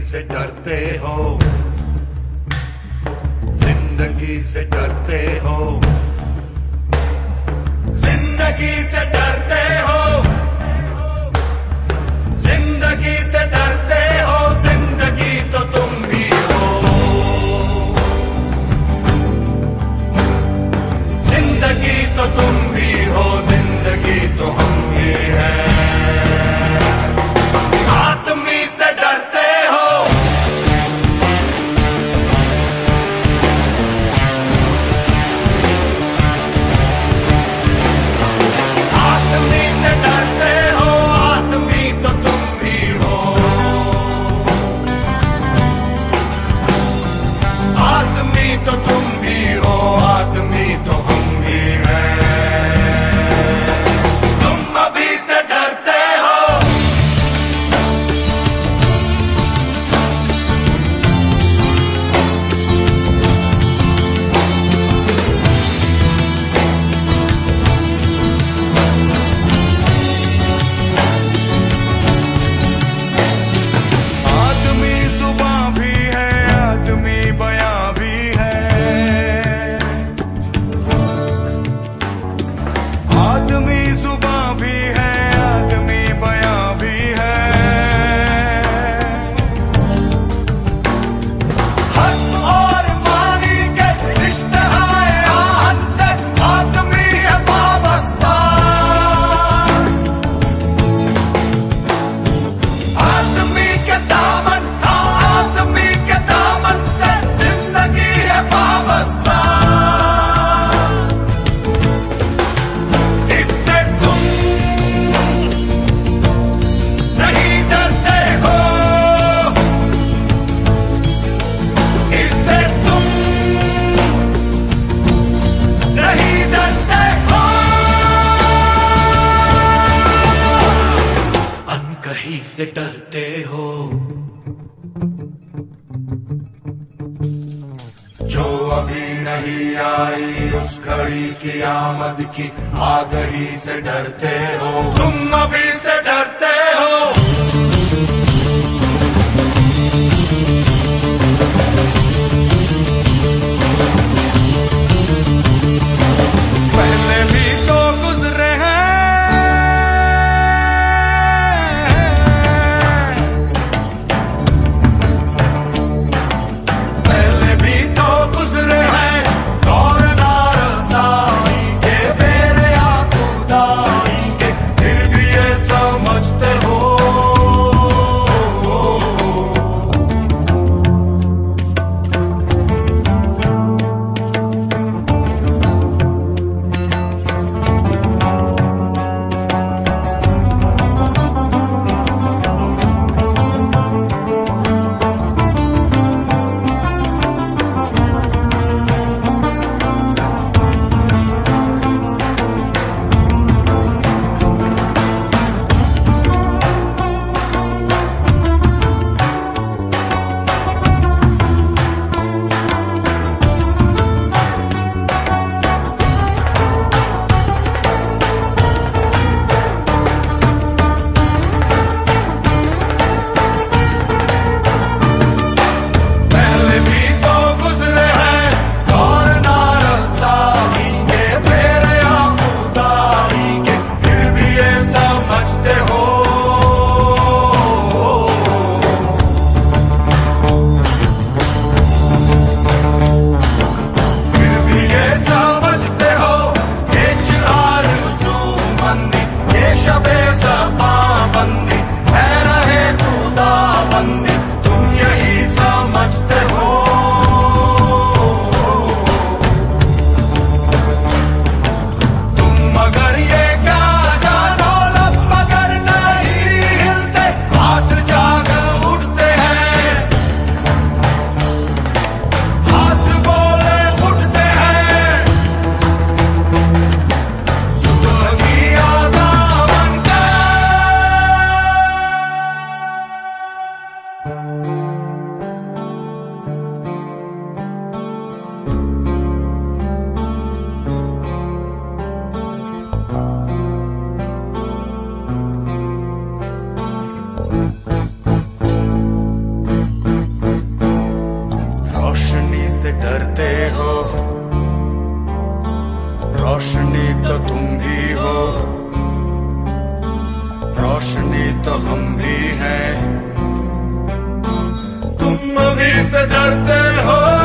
से डरते हो, जिंदगी से डरते हो, जिंदगी से डरते हो, जिंदगी से डरते हो, जिंदगी तो तुम भी हो, जिंदगी तो तुम भी हो, जिंदगी तो हम भी हैं। आदमी से डरते हो, आदमी से डरते हो, आदमी तो तुम भी हो, आदमी तो तुम भी हो, आदमी तो हम भी हैं। तुम अभी से डरते हो, आदमी जुबां भी है, आदमी बयां भी है, आदमी जुबां भी है, आदमी बयां भी है। हक और मानी के रिश्ते आए आहन से, आदमी है वाबस्ता, आदमी के दामन, हाँ आदमी के दामन से जिंदगी है वाबस्ता। इससे तुम नहीं डरते हो, इससे तुम नहीं डरते हो। अनकही से डरते हो, जो अभी नहीं आई उस घड़ी की आमद की आगही से डरते हो। तुम अभी से डरते हो, पहले भी तो गुजरे हैं, पहले भी तो गुजरे हैं दौर नारसाई के, बेरे आखुदाई के, फिर भी ये तो हम भी हैं। तुम अभी से डरते हो